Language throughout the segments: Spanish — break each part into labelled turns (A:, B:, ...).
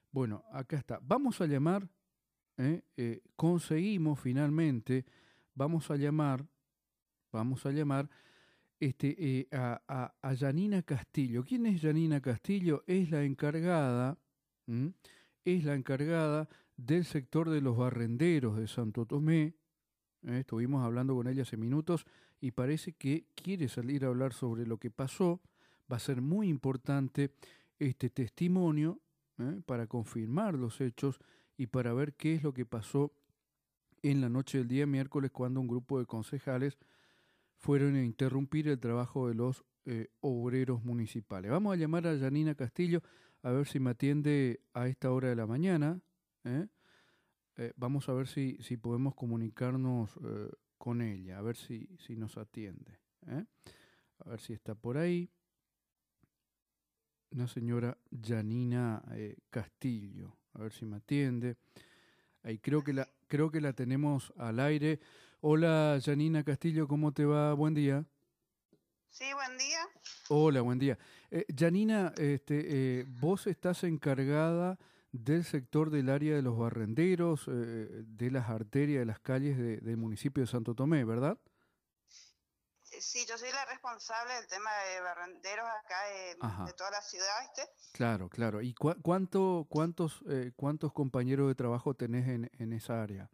A: Bueno, acá está. Conseguimos finalmente, vamos a llamar, vamos a llamar a Yanina Castillo. ¿Quién es Yanina Castillo? Es la encargada, ¿m? Es la encargada del sector de los barrenderos de Santo Tomé. Estuvimos hablando con ella hace minutos y parece que quiere salir a hablar sobre lo que pasó. Va a ser muy importante este testimonio, para confirmar los hechos y para ver qué es lo que pasó en la noche del día miércoles cuando un grupo de concejales fueron a interrumpir el trabajo de los obreros municipales. Vamos a llamar a Yanina Castillo a ver si me atiende a esta hora de la mañana. ¿eh? Vamos a ver si podemos comunicarnos con ella, a ver si nos atiende. A ver si está por ahí. Una señora Yanina Castillo, a ver si me atiende. Ahí creo que la tenemos al aire. Hola Yanina Castillo, ¿cómo te va? Buen día.
B: Sí, buen día.
A: Hola, buen día. Janina, vos estás encargada del sector del área de los barrenderos, de las arterias, de las calles del municipio de Santo Tomé, ¿verdad?
B: Sí, yo soy la responsable del tema de barrenderos acá de
A: Ajá,
B: toda la ciudad, ¿viste?
A: claro, claro. ¿Y cuántos compañeros de trabajo tenés en esa área?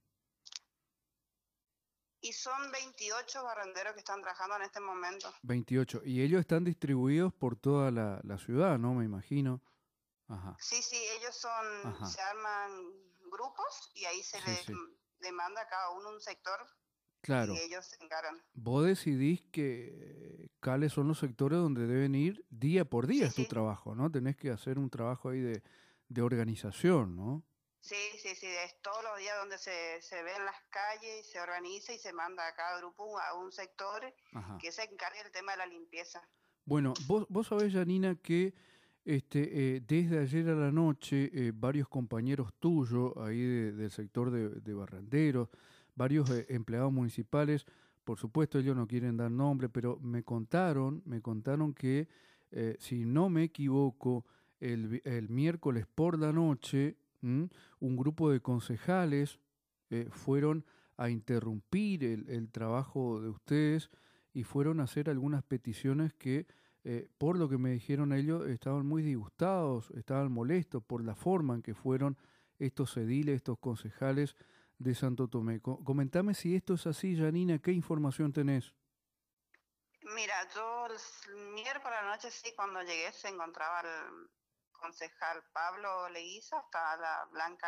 B: Y son 28 barrenderos que están trabajando en este momento.
A: 28. Y ellos están distribuidos por toda la ciudad, ¿no? Me imagino. Ajá,
B: Sí, sí, ellos son,
A: ajá.
B: se arman grupos y ahí se
A: Sí,
B: les
A: sí.
B: demanda a cada uno un sector y
A: Claro.
B: ellos se encargan.
A: Vos decidís cuáles son los sectores donde deben ir día por día
B: Sí,
A: es tu
B: sí,
A: trabajo, ¿no? Tenés que hacer un trabajo ahí de organización, ¿no?
B: sí, sí, sí, es todos los días donde se ven las calles y se organiza y se manda a cada grupo a un sector
A: Ajá.
B: que se encargue del tema de la limpieza.
A: Bueno, vos sabés, Janina, que desde ayer a la noche varios compañeros tuyos ahí del sector de barrenderos, varios empleados municipales, por supuesto ellos no quieren dar nombre, pero me contaron que, si no me equivoco, el miércoles por la noche, un grupo de concejales fueron a interrumpir el trabajo de ustedes y fueron a hacer algunas peticiones que, por lo que me dijeron ellos, estaban muy disgustados, estaban molestos por la forma en que fueron estos ediles, estos concejales de Santo Tomé. Comentame si esto es así, Janina, ¿qué información tenés?
B: Mira, yo el miércoles a la noche sí, cuando llegué se encontraba el concejal Pablo Leguiza, estaba la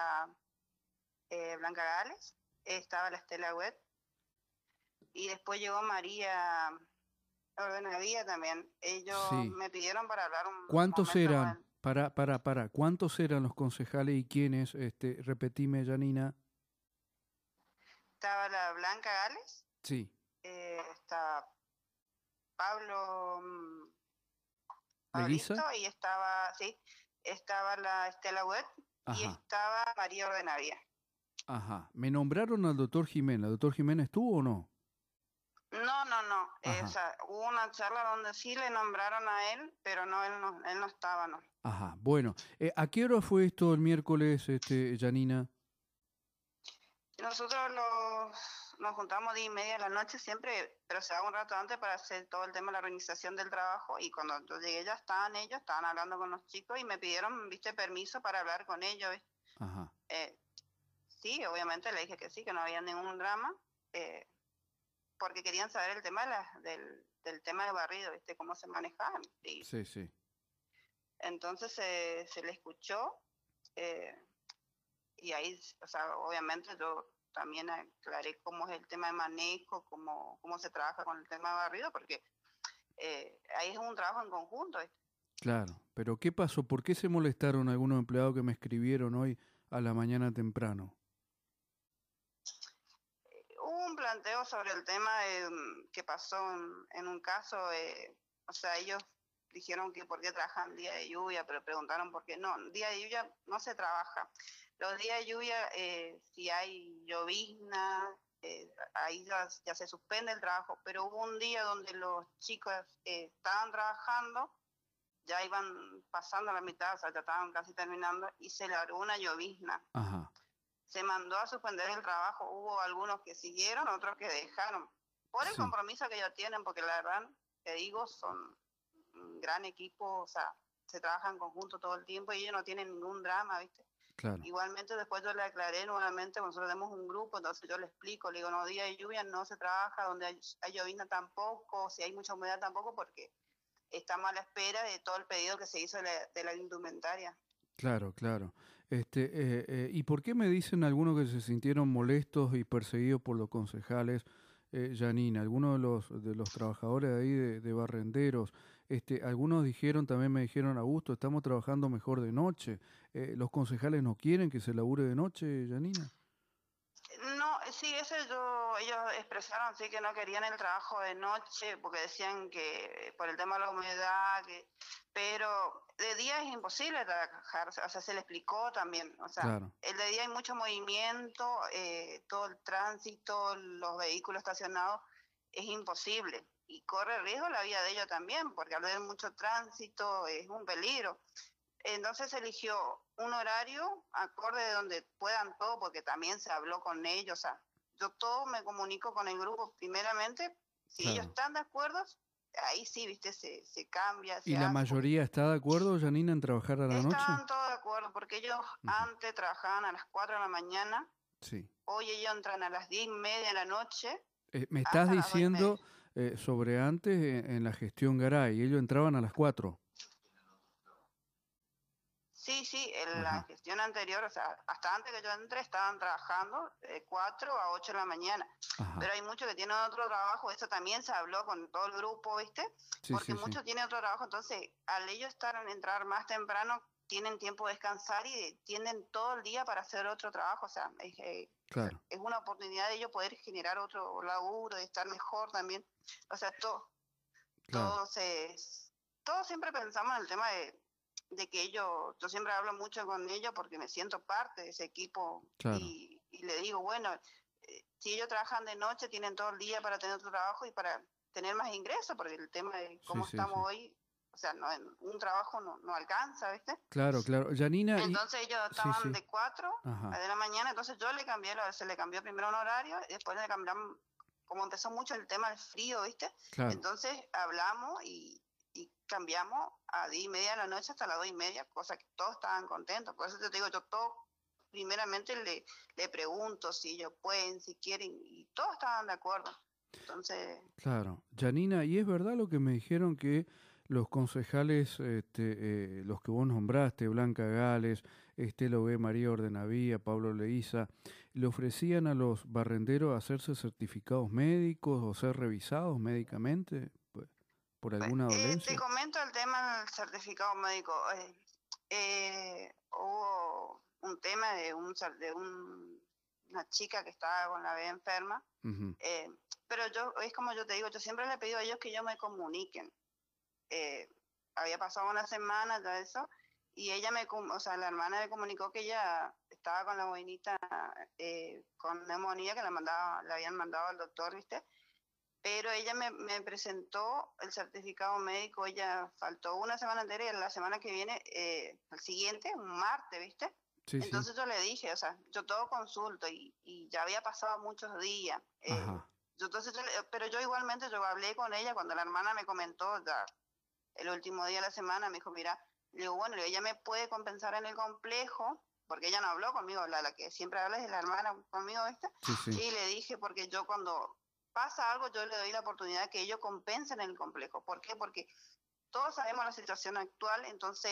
B: Blanca Gales, estaba la Estela Wet, y después llegó María Ordenavía también. Ellos
A: Sí.
B: me pidieron para hablar un
A: ¿Cuántos
B: momento con
A: eran?
B: él.
A: ¿Cuántos eran los concejales y quiénes? Repetime, Janina.
B: Estaba la Blanca Gales,
A: Sí.
B: está Pablo Pablito,
A: ¿Leguiza?
B: y estaba, sí, estaba la Estela Wet y
A: Ajá,
B: estaba María Ordenavía.
A: ajá. Me nombraron al doctor Jiménez. ¿El doctor Jiménez estuvo o no?
B: No, no, no. O
A: Ajá.
B: sea, hubo una charla donde sí le nombraron a él, pero no, él no estaba, no.
A: Ajá, bueno, ¿a qué hora fue esto el miércoles, Janina?
B: Nosotros nos juntamos 10:30 de la noche siempre, pero se va un rato antes para hacer todo el tema de la organización del trabajo. Y cuando yo llegué ya estaban ellos, estaban hablando con los chicos y me pidieron, viste, permiso para hablar con ellos. ¿Viste?
A: Ajá,
B: Eh, sí, obviamente le dije que sí, que no había ningún drama, eh, porque querían saber el tema del tema de barrido, viste, cómo se manejaban. Y
A: sí, sí,
B: entonces se le escuchó. eh, y ahí, o sea, obviamente yo también aclaré cómo es el tema de manejo, cómo se trabaja con el tema de barrido, porque ahí es un trabajo en conjunto, ¿viste?
A: claro. Pero ¿qué pasó? ¿Por qué se molestaron algunos empleados que me escribieron hoy a la mañana temprano?
B: Hubo un planteo sobre el tema que pasó en un caso, o sea, ellos dijeron que por qué trabajan día de lluvia, pero preguntaron por qué no, día de lluvia no se trabaja. Los días de lluvia, si hay llovizna, ahí ya se suspende el trabajo, pero hubo un día donde los chicos estaban trabajando, ya iban pasando la mitad, o sea, ya estaban casi terminando, y se largó una llovizna.
A: Ajá.
B: Se mandó a suspender el trabajo, hubo algunos que siguieron, otros que dejaron, por el
A: Sí,
B: compromiso que ellos tienen, porque la verdad, te digo, son un gran equipo, o sea, se trabajan en conjunto todo el tiempo y ellos no tienen ningún drama, ¿viste?
A: claro.
B: Igualmente después yo le aclaré nuevamente, nosotros tenemos un grupo, entonces yo le explico, le digo, no, día de lluvia no se trabaja, donde hay llovizna tampoco, si hay mucha humedad tampoco, porque estamos a la espera de todo el pedido que se hizo de la indumentaria.
A: Claro, claro. ¿Y por qué me dicen algunos que se sintieron molestos y perseguidos por los concejales, Janine? Algunos de los trabajadores de ahí de Barrenderos, algunos dijeron, también me dijeron, Augusto, estamos trabajando mejor de noche. ¿Los concejales no quieren que se labure de noche, Janina?
B: No, sí, ellos expresaron sí que no querían el trabajo de noche porque decían que por el tema de la humedad, pero de día es imposible trabajar, o sea, se le explicó también, o sea,
A: Claro,
B: el de día hay mucho movimiento, todo el tránsito, los vehículos estacionados, es imposible y corre riesgo la vida de ellos también, porque al haber mucho tránsito es un peligro. Entonces eligió un horario acorde de donde puedan todo, porque también se habló con ellos. O sea, yo todo me comunico con el grupo primeramente. Si ellos
A: claro.
B: están de acuerdo, ahí sí, viste, se cambia,
A: ¿Y
B: se
A: la
B: hace, porque
A: mayoría está de acuerdo, Janina, en trabajar a la noche?
B: estaban todos de acuerdo, porque ellos
A: Ujú.
B: antes trabajaban a las 4 de la mañana,
A: Sí.
B: hoy ellos entran a las 10:30 de la noche
A: Me estás
B: hasta las 2:30.
A: diciendo sobre antes en la gestión Garay, ellos entraban a las 4.
B: Sí, sí, en la
A: Ajá,
B: gestión anterior, o sea, hasta antes que yo entré, estaban trabajando de 4 a 8 de la mañana. Pero
A: ajá.
B: hay muchos que tienen otro trabajo, esto también se habló con todo el grupo, ¿viste?
A: Sí,
B: Porque
A: sí, sí.
B: muchos tienen otro trabajo, entonces al ellos entrar más temprano, tienen tiempo de descansar y tienen todo el día para hacer otro trabajo, o sea,
A: Claro,
B: es una oportunidad de ellos poder generar otro laburo, de estar mejor también. O sea,
A: claro,
B: todo se, todos siempre pensamos en el tema de que yo siempre hablo mucho con ellos porque me siento parte de ese equipo
A: claro.
B: y le digo, bueno, si ellos trabajan de noche, tienen todo el día para tener otro trabajo y para tener más ingresos, porque el tema de
A: Sí,
B: cómo
A: sí,
B: estamos
A: sí.
B: hoy, o sea, no, un trabajo no alcanza, ¿viste?
A: Claro, claro. Janina, y...
B: Entonces ellos
A: Sí,
B: estaban
A: sí.
B: de 4
A: Ajá,
B: de la mañana, entonces yo le cambié, se le cambió primero un horario y después le cambiamos, como empezó mucho el tema del frío, ¿viste?
A: claro,
B: Entonces hablamos y cambiamos a 10:30 de la noche hasta las 2:30, cosa que todos estaban contentos. Por eso te digo, yo todo, primeramente le pregunto si ellos pueden, si quieren, y todos estaban de acuerdo. Entonces,
A: claro. Janina, ¿y es verdad lo que me dijeron que los concejales, los que vos nombraste, Blanca Gales, Estela B. María Ordenavía, Pablo Leiza, le ofrecían a los barrenderos hacerse certificados médicos o ser revisados médicamente por alguna
B: te
A: dolencia?
B: comento el tema del certificado médico. Hubo un tema una chica que estaba con la B enferma,
A: Ujú.
B: eh, pero es como yo te digo, yo siempre le he pedido a ellos que ellos me comuniquen. Eh, Había pasado una semana ya eso, y o sea, la hermana me comunicó que ella estaba con la boinita con neumonía, que le habían mandado al doctor, ¿viste? Pero ella me presentó el certificado médico, ella faltó una semana entera y la semana que viene, el siguiente, un martes, ¿viste?
A: Sí, sí.
B: Entonces yo le dije, o sea, yo todo consulto y ya había pasado muchos días.
A: Ajá,
B: Pero yo igualmente, yo hablé con ella cuando la hermana me comentó, ya el último día de la semana, me dijo, mira, le digo, bueno, ella me puede compensar en el complejo, porque ella no habló conmigo, la que siempre habla es la hermana conmigo, ¿viste?
A: sí, sí.
B: Y le dije, porque yo cuando pasa algo, yo le doy la oportunidad que ellos compensen en el complejo. ¿Por qué? Porque todos sabemos la situación actual, entonces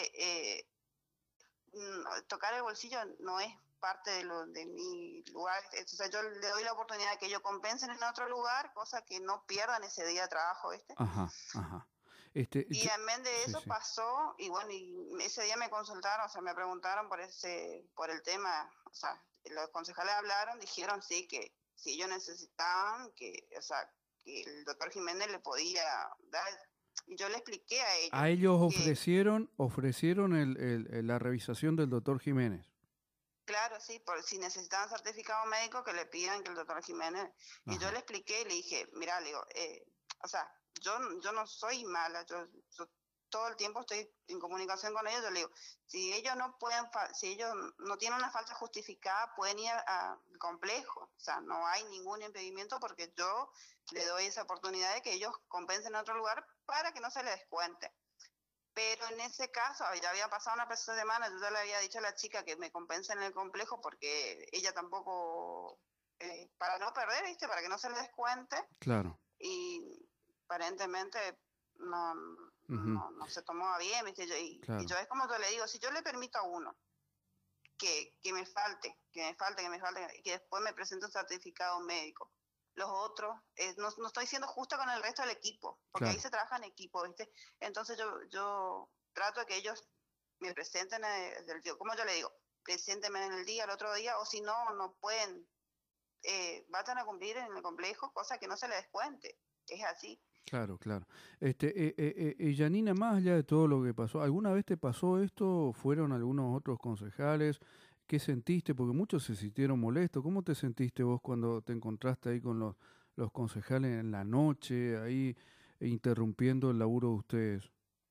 B: tocar el bolsillo no es parte de mi lugar. Entonces yo le doy la oportunidad de que ellos compensen en otro lugar, cosa que no pierdan ese día de trabajo, ¿viste?
A: Ajá, ajá.
B: Y en vez de
A: Sí,
B: eso
A: sí.
B: pasó, y bueno, y ese día me consultaron, o sea, me preguntaron por el tema, o sea, los concejales hablaron, dijeron sí, que si ellos necesitaban, o sea, que el doctor Jiménez le podía dar, y yo le expliqué a ellos
A: A ellos
B: que,
A: ofrecieron la revisación del doctor Jiménez.
B: claro, sí, por si necesitaban certificado médico, que le pidan que el doctor Jiménez, y yo
A: Ajá,
B: le expliqué y le dije, mira, le digo, o sea, yo no soy mala, yo todo el tiempo estoy en comunicación con ellos, yo le digo, si ellos no pueden, si ellos no tienen una falta justificada, pueden ir al complejo, o sea, no hay ningún impedimento porque yo le doy esa oportunidad de que ellos compensen en otro lugar para que no se les descuente. Pero en ese caso, ya había pasado una semana, yo ya le había dicho a la chica que me compense en el complejo porque ella tampoco, para no perder, ¿viste? Para que no se le descuente.
A: Claro.
B: Y aparentemente no se tomó a bien, ¿viste? Y yo es como yo le digo, si yo le permito a uno que me falte, y que después me presente un certificado médico, los otros, no estoy siendo justa con el resto del equipo, porque ahí se trabaja en equipo, ¿viste? Entonces yo trato de que ellos me presenten, como yo le digo, preséntenme en el día, el otro día, o si no pueden, vayan a cumplir en el complejo, cosa que no se les descuente, es así.
A: Claro. Janina, más allá de todo lo que pasó, ¿alguna vez te pasó esto? ¿Fueron algunos otros concejales? ¿Qué sentiste? Porque muchos se sintieron molestos. ¿Cómo te sentiste vos cuando te encontraste ahí con los concejales en la noche, ahí interrumpiendo el laburo de ustedes?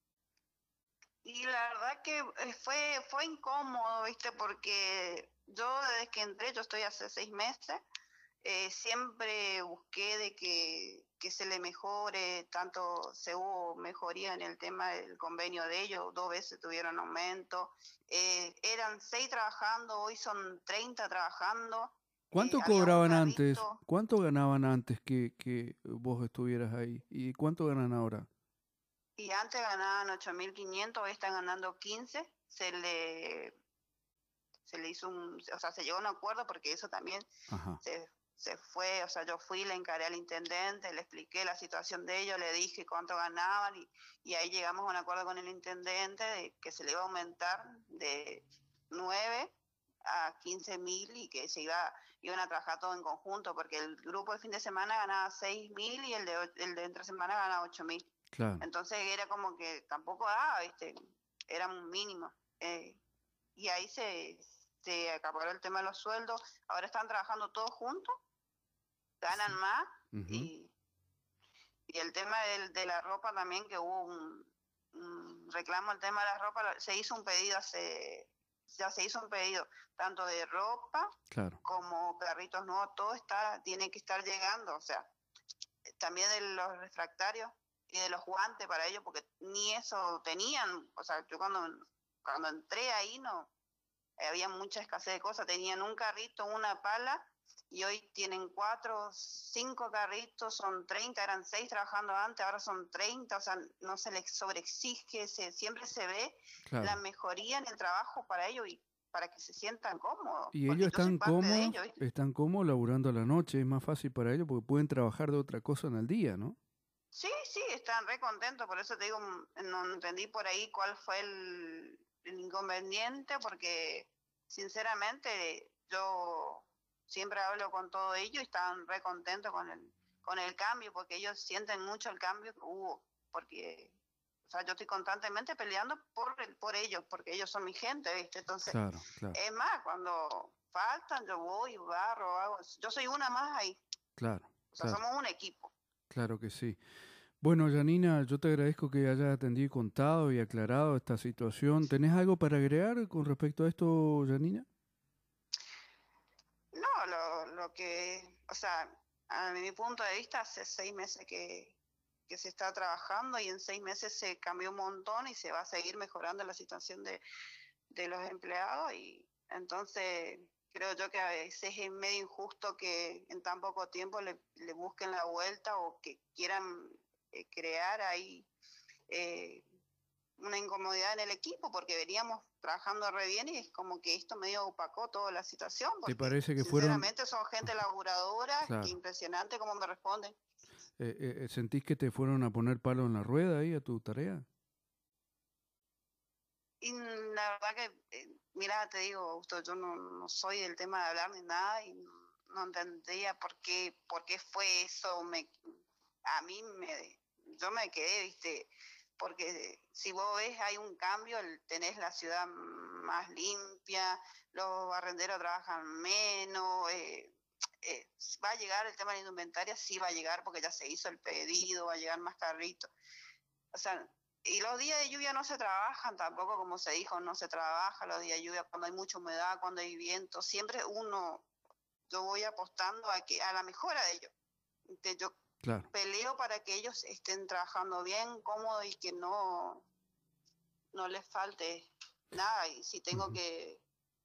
B: Y la verdad que fue incómodo, ¿viste? Porque yo desde que entré, yo estoy hace 6 meses, siempre busqué de que se le mejore, tanto se hubo mejoría en el tema del convenio de ellos, 2 veces tuvieron aumento, eran 6 trabajando, hoy son 30 trabajando.
A: ¿Cuánto cobraban antes? ¿Cuánto ganaban antes que vos estuvieras ahí? ¿Y cuánto ganan ahora?
B: Y antes ganaban 8.500, hoy están ganando 15, se le hizo se llegó a un acuerdo porque eso también se fue, o sea, yo fui, le encaré al intendente, le expliqué la situación de ellos, le dije cuánto ganaban y ahí llegamos a un acuerdo con el intendente de que se le iba a aumentar de 9 a 15.000 y que iban a trabajar todo en conjunto, porque el grupo de fin de semana ganaba 6.000 y el de entre semana ganaba 8.000.
A: Claro.
B: Entonces era como que tampoco daba, ¿viste? Era un mínimo. Y ahí se acaparó el tema de los sueldos. Ahora están trabajando todos juntos, ganan más. Y el tema de la ropa también, que hubo un reclamo al tema de la ropa, se hizo un pedido ya se hizo un pedido tanto de ropa como carritos nuevos, todo tiene que estar llegando, o sea, también de los refractarios y de los guantes para ellos, porque ni eso tenían, o sea, yo cuando entré ahí no había mucha escasez de cosas, tenían un carrito, una pala, y hoy tienen 4, 5 carritos, son 30, eran 6 trabajando antes, ahora son 30, o sea, no se les sobreexige, siempre se ve la mejoría en el trabajo para ellos y para que se sientan cómodos.
A: Y ellos están cómodos laburando a la noche, es más fácil para ellos porque pueden trabajar de otra cosa en el día, ¿no?
B: Sí, están re contentos, por eso te digo, no entendí por ahí cuál fue el inconveniente, porque sinceramente yo siempre hablo con todos ellos y están re contentos con el cambio, porque ellos sienten mucho el cambio que hubo, porque, o sea, yo estoy constantemente peleando por ellos, porque ellos son mi gente, ¿viste? Entonces,
A: claro.
B: Es más, cuando faltan yo voy, barro, hago, yo soy una más ahí.
A: Claro.
B: O sea, somos un equipo.
A: Claro que sí. Bueno, Janina, yo te agradezco que hayas atendido y contado y aclarado esta situación. ¿Tenés algo para agregar con respecto a esto, Janina?
B: No, lo que, o sea, a mi punto de vista, hace 6 meses que se está trabajando y en 6 meses se cambió un montón y se va a seguir mejorando la situación de los empleados y entonces creo yo que a veces es medio injusto que en tan poco tiempo le busquen la vuelta o que quieran crear ahí una incomodidad en el equipo, porque veníamos trabajando re bien y es como que esto medio opacó toda la situación.
A: ¿Te parece que
B: sinceramente son gente laburadora,
A: claro.
B: que impresionante cómo me responden.
A: ¿Sentís que te fueron a poner palo en la rueda ahí a tu tarea?
B: Y la verdad que, mira, te digo, Augusto, yo no soy del tema de hablar ni nada y no entendía por qué fue eso. Yo me quedé, viste, porque si vos ves hay un cambio, tenés la ciudad más limpia, los barrenderos trabajan menos, va a llegar el tema de la indumentaria, sí va a llegar porque ya se hizo el pedido, va a llegar más carritos. O sea, Y los días de lluvia no se trabajan tampoco, como se dijo, no se trabaja los días de lluvia cuando hay mucha humedad, cuando hay viento. Siempre yo voy apostando a la mejora de ellos. Yo
A: Claro.
B: peleo para que ellos estén trabajando bien, cómodo y que no les falte nada. Y si tengo que...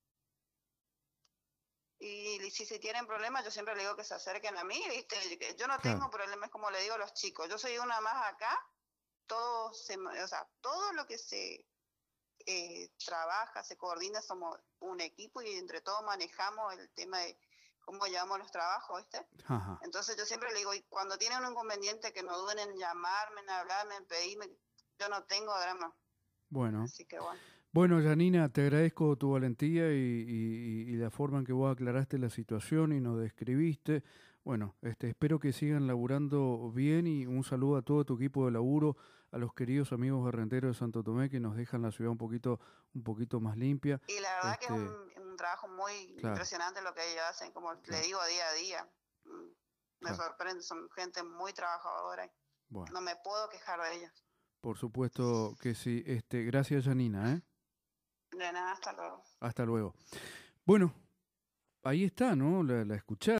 B: Y si tienen problemas, yo siempre le digo que se acerquen a mí, ¿viste? Yo no
A: Claro.
B: tengo problemas, como le digo a los chicos. Yo soy una más acá, todo lo que se trabaja, se coordina, somos un equipo y entre todos manejamos el tema de cómo llevamos los trabajos, ¿viste?
A: Ajá.
B: Entonces yo siempre le digo, y cuando tienen un inconveniente, que no duden en llamarme, en hablarme, en pedirme, yo no tengo drama.
A: Bueno.
B: Así que bueno.
A: Bueno, Janina, te agradezco tu valentía y la forma en que vos aclaraste la situación y nos describiste. Bueno, espero que sigan laburando bien y un saludo a todo tu equipo de laburo, a los queridos amigos barrenderos de Santo Tomé que nos dejan la ciudad un poquito más limpia.
B: Y la verdad que es un trabajo muy
A: Claro,
B: impresionante lo que ellos hacen, como le
A: claro,
B: digo, día a día. Me
A: claro.
B: sorprende, son gente muy trabajadora.
A: Bueno,
B: No me puedo quejar de ellos.
A: por supuesto que sí. Gracias, Janina, ¿eh?
B: De nada, hasta luego.
A: Hasta luego. Bueno, ahí está, ¿no? La escuchá.